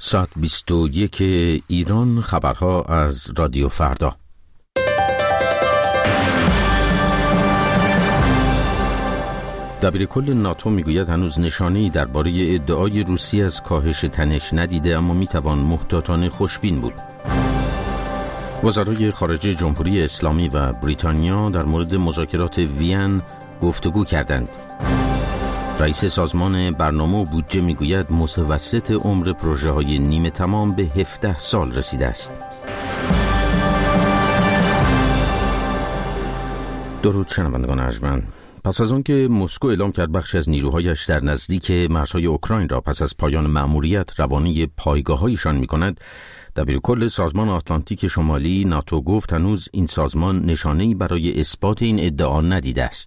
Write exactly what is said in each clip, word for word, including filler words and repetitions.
ساعت بیست و یک ایران، خبرها از رادیو فردا. دبیرکل ناتو میگوید هنوز نشانه‌ای درباره ادعای روسیه از کاهش تنش ندیده، اما میتوان محتاطانه خوشبین بود. وزرای خارجه جمهوری اسلامی و بریتانیا در مورد مذاکرات وین گفتگو کردند. رئیس سازمان برنامه و بودجه میگوید متوسط عمر پروژه های نیمه تمام به هفده سال رسیده است. درود شنوندگان ارجمند. پس از آنکه مسکو اعلام کرد بخشی از نیروهایش در نزدیک مرزهای اوکراین را پس از پایان مأموریت روانه پایگاه‌هایشان می‌کند، دبیرکل سازمان آتلانتیک شمالی ناتو گفت هنوز این سازمان نشانه‌ای برای اثبات این ادعا ندیده است.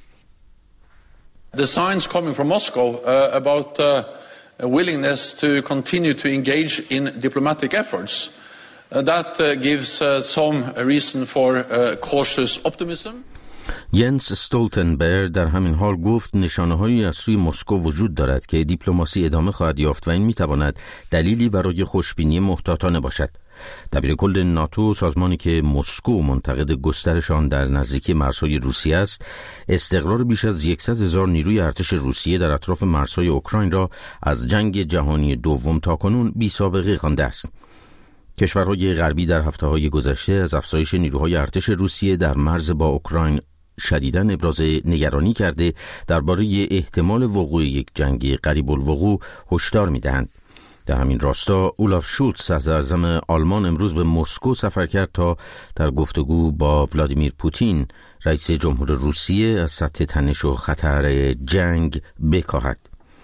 The signs coming from Moscow uh, about uh, a willingness to continue to engage in diplomatic efforts uh, that uh, gives uh, some reason for uh, cautious optimism. ینس استولتنبرگ در همین حال گفت نشانه‌هایی از سوی مسکو وجود دارد که دیپلماسی ادامه خواهد یافت و این می‌تواند دلیلی برای خوشبینی محتاطانه باشد. دبیرکل ناتو، سازمانی که مسکو منتقد گسترش آن در نزدیکی مرزهای روسیه است، استقرار بیش از صد هزار نیروی ارتش روسیه در اطراف مرزهای اوکراین را از جنگ جهانی دوم تاکنون بی‌سابقه خوانده است. کشورهای غربی در هفته‌های گذشته از افزایش نیروهای ارتش روسیه در مرز با اوکراین شدیداً ابراز نگرانی کرده درباره احتمال وقوع یک جنگ قریب الوقوع هشدار می‌دهند. در همین راستا اولاف شولتز صدراعظم آلمان امروز به مسکو سفر کرد تا در گفتگو با ولادیمیر پوتین رئیس جمهور روسیه از سطح تنش و خطر جنگ بکاهد.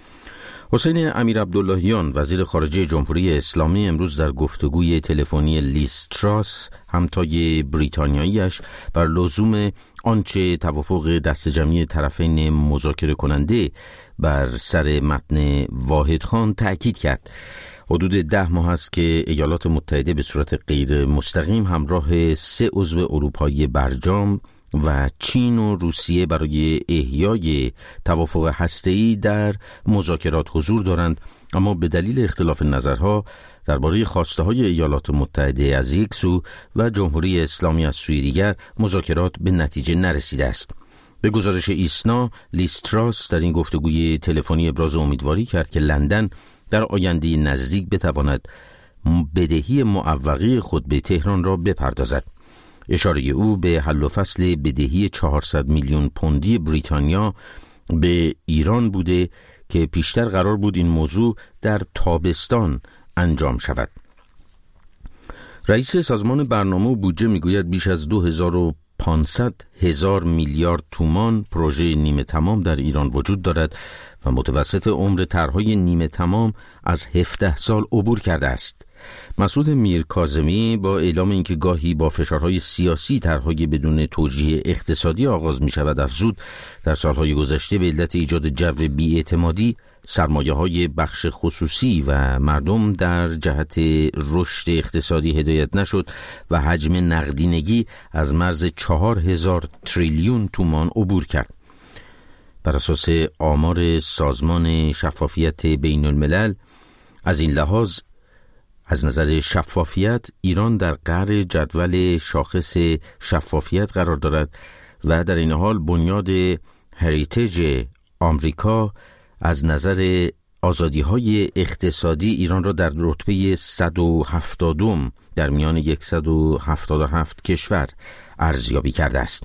حسین امیر عبداللهیان وزیر خارجه جمهوری اسلامی امروز در گفتگوی تلفنی لیز تراس همتای بریتانیایی‌اش بر لزوم آنچه توافق دست جمعی طرفین مذاکره کننده بر سر متن واحد خوان تأکید کرد. حدود ده ماه است که ایالات متحده به صورت غیر مستقیم همراه سه عضو اروپایی برجام و چین و روسیه برای احیای توافق هسته‌ای در مذاکرات حضور دارند، اما به دلیل اختلاف نظرها درباره خواسته‌های ایالات متحده از یک سو و جمهوری اسلامی از سوی دیگر مذاکرات به نتیجه نرسیده است. به گزارش ایسنا، لیز تراس در این گفتگوی تلفنی ابراز امیدواری کرد که لندن در آینده نزدیک بتواند بدهی معوقه خود به تهران را بپردازد. اشاره او به حل و فصل بدهی چهارصد میلیون پوندی بریتانیا به ایران بوده که پیشتر قرار بود این موضوع در تابستان انجام شود. رئیس سازمان برنامه و بودجه میگوید بیش از دو هزار و پانصد هزار میلیارد تومان پروژه نیمه تمام در ایران وجود دارد و متوسط عمر طرح‌های نیمه تمام از هفده سال عبور کرده است. مسعود میرکاظمی با اعلام اینکه گاهی با فشارهای سیاسی طرح‌های بدون توجیه اقتصادی آغاز می‌شود افزود در سالهای گذشته به علت ایجاد جو بی‌اعتمادی سرمایه‌های بخش خصوصی و مردم در جهت رشد اقتصادی هدایت نشد و حجم نقدینگی از مرز چهار هزار تریلیون تومان عبور کرد. بر اساس آمار سازمان شفافیت بین الملل از این لحاظ از نظر شفافیت ایران در قعر جدول شاخص شفافیت قرار دارد و در این حال بنیاد هریتیج آمریکا از نظر آزادی‌های اقتصادی ایران را در رتبه صد و هفتادم در میان صد و هفتاد و هفت کشور ارزیابی کرده است.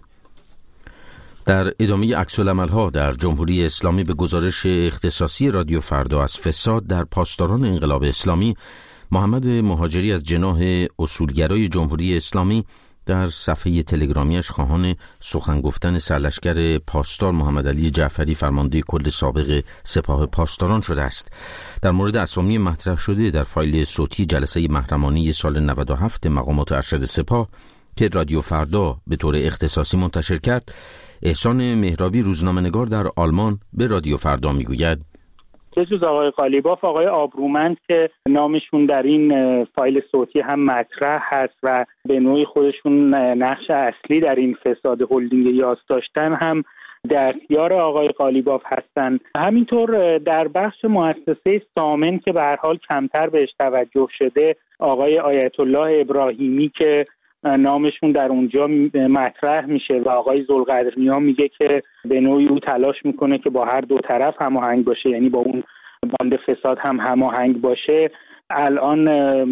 در ادامه عکس‌العمل‌ها در جمهوری اسلامی به گزارش اختصاصی رادیو فردا از فساد در پاسداران انقلاب اسلامی، محمد مهاجری از جناح اصولگرای جمهوری اسلامی در صفحه تلگرامیش خواهان سخن گفتن سرلشکر پاسدار محمد علی جعفری فرمانده کل سابق سپاه پاسداران شده است. در مورد اسامی مطرح شده در فایل صوتی جلسه محرمانه سال نود و هفت مقامات ارشد سپاه که رادیو فردا به طور اختصاصی منتشر کرد، احسان مهرابی روزنامه‌نگار در آلمان به رادیو فردا میگوید به جز آقای قالیباف، آقای آبرومند که نامشون در این فایل صوتی هم مطرح هست و به نوعی خودشون نقش اصلی در این فساد هلدینگ یاس داشتن هم در اختیار آقای قالیباف هستند. همینطور در بخش مؤسسه سامن که به هر حال کمتر بهش توجه شده، آقای آیت الله ابراهیمی که نامشون در اونجا مطرح میشه و آقای ذوالقدرنیا میگه که به نوعی او تلاش میکنه که با هر دو طرف هماهنگ باشه، یعنی با اون باند فساد هم هماهنگ باشه. الان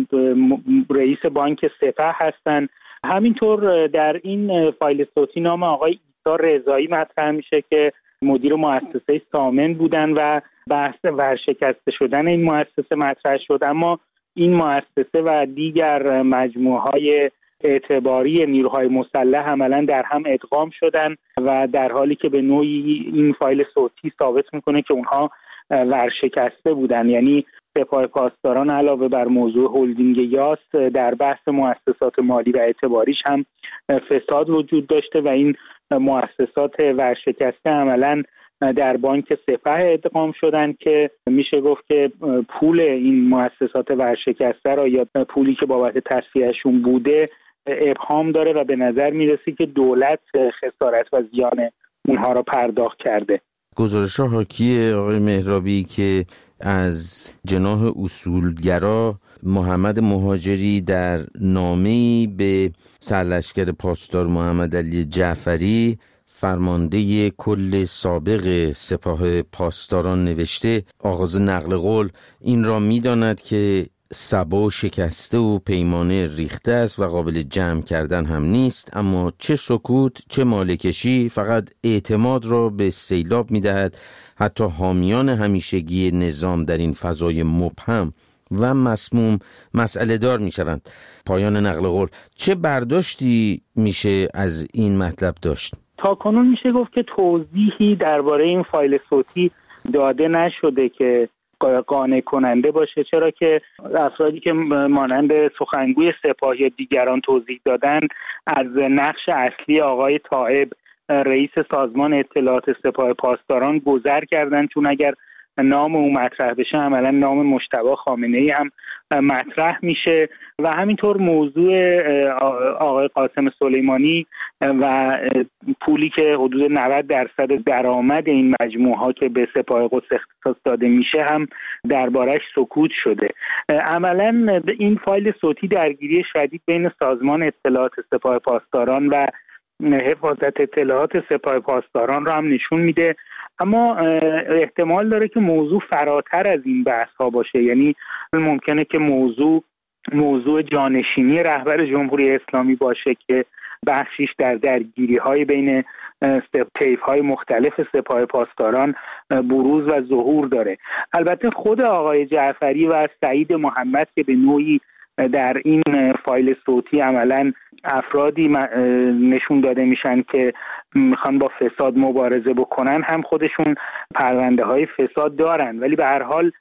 رئیس بانک سپه هستن. همینطور در این فایل صوتی نام آقای عیسی رضایی مطرح میشه که مدیر مؤسسه سامن بودن و بحث ورشکسته شدن این مؤسسه مطرح شد، اما این مؤسسه و دیگر مجموعه‌های اعتباری نیروهای مسلح عملاً در هم ادغام شدن و در حالی که به نوعی این فایل صوتی ثابت میکنه که اونها ورشکسته بودن. یعنی سپاه پاسداران علاوه بر موضوع هلدینگ یاس در بحث مؤسسات مالی و اعتباریش هم فساد وجود داشته و این مؤسسات ورشکسته عملاً در بانک سپه ادغام شدن که میشه گفت که پول این مؤسسات ورشکسته را یا پولی که بابت تصفیهشون بوده ابهام داره و به نظر میرسه که دولت خسارت و زیان اونها را پرداخت کرده. گزارش ها حاکی آقای مهرابی که از جناح اصولگرا محمد مهاجری در نامه‌ای به سرلشکر پاسدار محمد علی جعفری فرمانده کل سابق سپاه پاسداران نوشته آغاز نقل قول این را می‌داند که صبا شکسته و پیمانه ریخته است و قابل جمع کردن هم نیست، اما چه سکوت چه مالکشی فقط اعتماد را به سیلاب می‌دهد. حتی حامیان همیشگی نظام در این فضای مبهم و مسموم مسئله دار می‌شوند. پایان نقل قول. چه برداشتی میشه از این مطلب داشت؟ تا کنون میشه گفت که توضیحی درباره این فایل صوتی داده نشده که قانع کننده باشه، چرا که افرادی که مانند سخنگوی سپاه یا دیگران توضیح دادن از نقش اصلی آقای طایب رئیس سازمان اطلاعات سپاه پاسداران گذر کردن، چون اگر نام او مطرح بشه عملا نام مجتبی خامنه‌ای هم مطرح میشه و همینطور موضوع آقای قاسم سلیمانی و پولی که حدود نود درصد درآمد این مجموعه ها که به سپاه قدس اختصاص داده میشه هم دربارش سکوت شده. عملا این فایل صوتی درگیری شدید بین سازمان اطلاعات سپاه پاسداران و حفاظت اطلاعات سپاه پاسداران را هم نشون میده، اما احتمال داره که موضوع فراتر از این بحث ها باشه. یعنی ممکنه که موضوع موضوع جانشینی رهبر جمهوری اسلامی باشه که بخشیش در درگیری های بین طیف های مختلف سپاه پاسداران بروز و ظهور داره. البته خود آقای جعفری و سعید محمد که به نوعی در این فایل صوتی عملاً افرادی نشون داده میشن که میخوان با فساد مبارزه بکنن، هم خودشون پرونده های فساد دارن، ولی به هر حال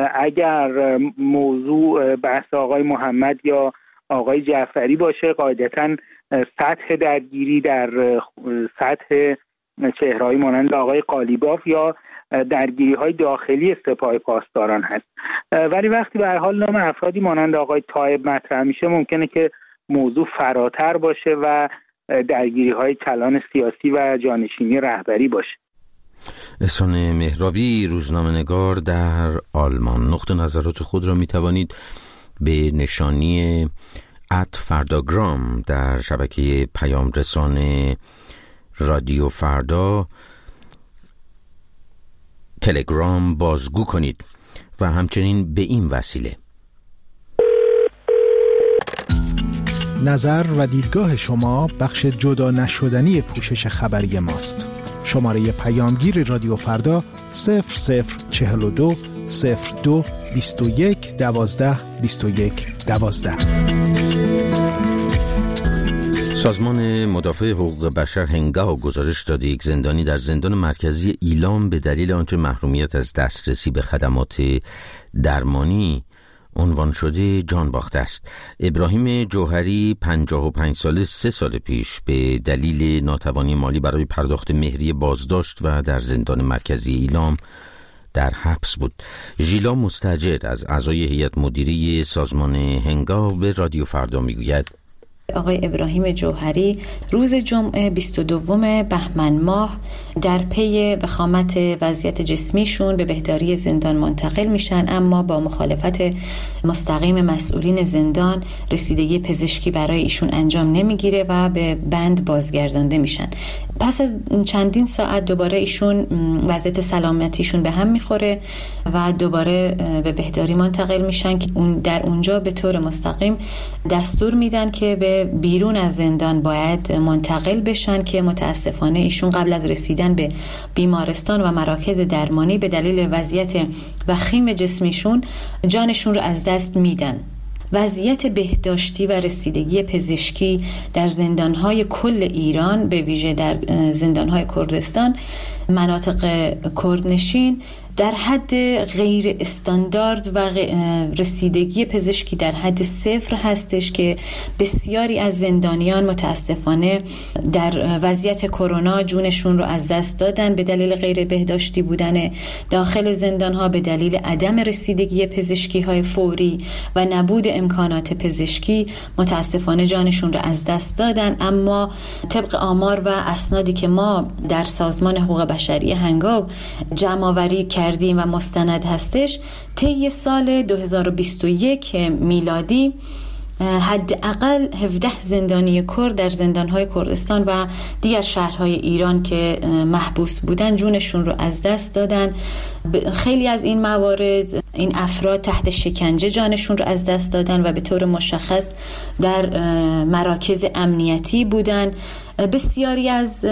اگر موضوع بحث آقای محمد یا آقای جعفری باشه، قاعدتاً سطح درگیری در سطح چهرهایی مانند آقای قالیباف یا درگیری های داخلی سپاه پاسداران هست. ولی وقتی به هر حال نام افرادی مانند آقای طایب مطرح میشه، ممکنه که موضوع فراتر باشه و درگیری های کلان سیاسی و جانشینی رهبری باشه. احسان مهرابی، روزنامه‌نگار در آلمان. نقطه نظرات خود را می توانید به نشانی ات فرداگرام در شبکه پیام رسانه رادیو فردا تلگرام بازگو کنید و همچنین به این وسیله. نظر و دیدگاه شما بخش جدا نشدنی پوشش خبری ماست. شماره پیامگیر رادیو فردا صفر صفر چهل و دو صفر دو بیست و یک دوازده بیست و یک دوازده. سازمان مدافع حقوق بشر هنگاو گزارش داده یک زندانی در زندان مرکزی ایلام به دلیل آنچه محرومیت از دسترسی به خدمات درمانی عنوان شده جان باخته است. ابراهیم جوهری پنجاه و پنج ساله سه سال پیش به دلیل ناتوانی مالی برای پرداخت مهریه بازداشت و در زندان مرکزی ایلام در حبس بود. ژیلا مستاجر از اعضای هیئت مدیره سازمان هنگاو به رادیو فردا میگوید آقای ابراهیم جوهری روز جمعه بیست و دوم بهمن ماه در پی وخامت وضعیت جسمیشون به بهداری زندان منتقل میشن، اما با مخالفت مستقیم مسئولین زندان رسیدگی پزشکی برای ایشون انجام نمیگیره و به بند بازگردانده میشن. پس از چندین ساعت دوباره ایشون وضعیت سلامتیشون به هم میخوره و دوباره به بهداری منتقل میشن که اون در اونجا به طور مستقیم دستور میدن که به بیرون از زندان باید منتقل بشن که متاسفانه ایشون قبل از رسیدن به بیمارستان و مراکز درمانی به دلیل وضعیت وخیم جسمیشون جانشون رو از دست میدن. وضعیت بهداشتی و رسیدگی پزشکی در زندان‌های کل ایران، به ویژه در زندان‌های کردستان، مناطق کردنشین، در حد غیر استاندارد و رسیدگی پزشکی در حد صفر هستش که بسیاری از زندانیان متاسفانه در وضعیت کرونا جونشون رو از دست دادن به دلیل غیر بهداشتی بودن داخل زندان‌ها، به دلیل عدم رسیدگی پزشکی‌های فوری و نبود امکانات پزشکی متاسفانه جانشون رو از دست دادن. اما طبق آمار و اسنادی که ما در سازمان حقوق بشری هنگام جمع‌آوری کردیم و مستند هستش، طی سال دو هزار و بیست و یک میلادی حداقل هفده زندانی کرد در زندان‌های کردستان و دیگر شهرهای ایران که محبوس بودن جونشون رو از دست دادن. خیلی از این موارد این افراد تحت شکنجه جانشون رو از دست دادن و به طور مشخص در مراکز امنیتی بودن. بسیاری از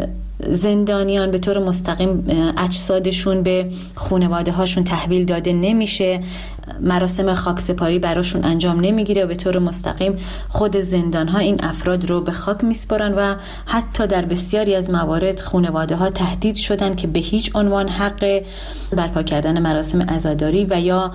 زندانیان به طور مستقیم اجسادشون به خانواده هاشون تحویل داده نمیشه، مراسم خاکسپاری براشون انجام نمیگیره و به طور مستقیم خود زندان ها این افراد رو به خاک میسپارن و حتی در بسیاری از موارد خانواده ها تهدید شدن که به هیچ عنوان حق برپا کردن مراسم عزاداری و یا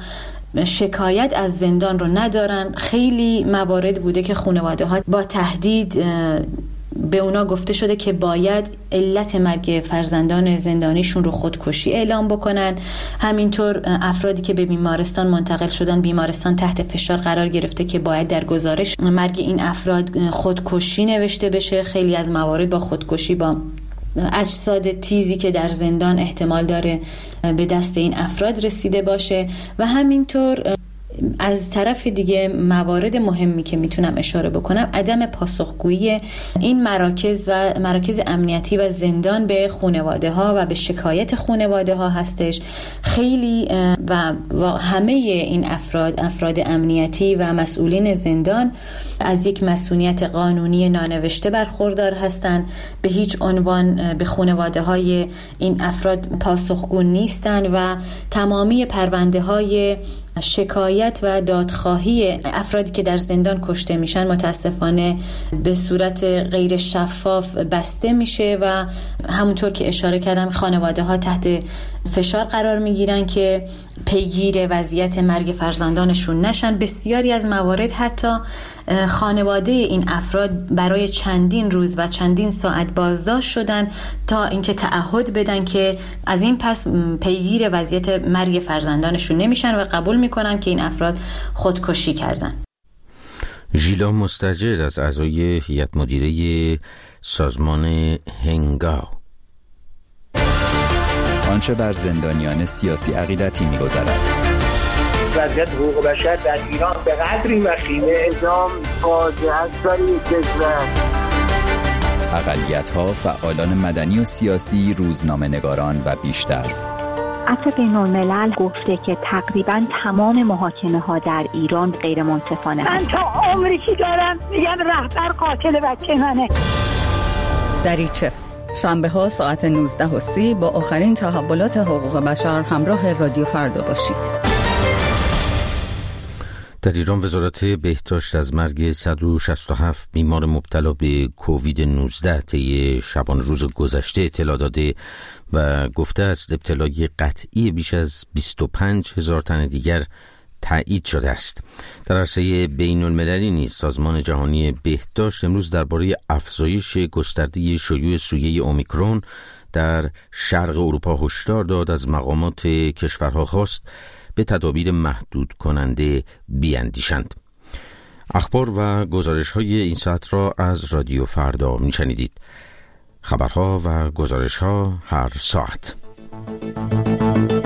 شکایت از زندان رو ندارن. خیلی موارد بوده که خانواده ها با تهدید به اونا گفته شده که باید علت مرگ فرزندان زندانیشون رو خودکشی اعلام بکنن. همینطور افرادی که به بیمارستان منتقل شدن، بیمارستان تحت فشار قرار گرفته که باید در گزارش مرگ این افراد خودکشی نوشته بشه. خیلی از موارد با خودکشی با اجساد تیزی که در زندان احتمال داره به دست این افراد رسیده باشه. و همینطور از طرف دیگه موارد مهمی که میتونم اشاره بکنم عدم پاسخگویی این مراکز و مراکز امنیتی و زندان به خانواده ها و به شکایت خانواده ها هستش. خیلی و, و همه این افراد افراد امنیتی و مسئولین زندان از یک مسئولیت قانونی نانوشته برخوردار هستند. به هیچ عنوان به خانواده های این افراد پاسخگو نیستند و تمامی پرونده های شکایت و دادخواهی افرادی که در زندان کشته میشن متاسفانه به صورت غیر شفاف بسته میشه و همونطور که اشاره کردم خانواده ها تحت فشار قرار میگیرن که پیگیر وضعیت مرگ فرزندانشون نشن. بسیاری از موارد حتی خانواده این افراد برای چندین روز و چندین ساعت بازداشت شدن تا اینکه تعهد بدن که از این پس پیگیر وضعیت مرگ فرزندانشون نمیشن و قبول میکنن که این افراد خودکشی کردن. ژیلا مستجر از اعضای هیئت مدیره سازمان هنگاو: آنچه بر زندانیان سیاسی عقیدتی می‌گذرد. وضعیت حقوق بشر در ایران به قدری وخیمه، اعدام فاجعه است برای کشور. اقلیت‌ها، فعالان مدنی و سیاسی، روزنامه‌نگاران و بیشتر. عفو بین‌الملل گفته که تقریباً تمام محاکمه‌ها در ایران غیر منصفانه من تا عمری که دارم میگم رهبر قاتل بچه منه. دریچه شنبه ها ساعت نوزده و سی با آخرین تحولات حقوق بشر همراه رادیو فردا باشید. در ایران وزارت بهداشت از مرگ صد و شصت و هفت بیمار مبتلا به کووید نوزده طی شبان روز گذشته اطلاع داده و گفته است ابتلای قطعی بیش از بیست و پنج هزار تن دیگر تایید شده است. در عرصه بین المللی نیز سازمان جهانی بهداشت امروز درباره افزایش گسترده شیوع سویه اومیکرون در شرق اروپا هشدار داد. از مقامات کشورها خواست به تدابیر محدود کننده بیاندیشند. اخبار و گزارش های این ساعت را از رادیو فردا می شنیدید. خبرها و گزارش ها هر ساعت.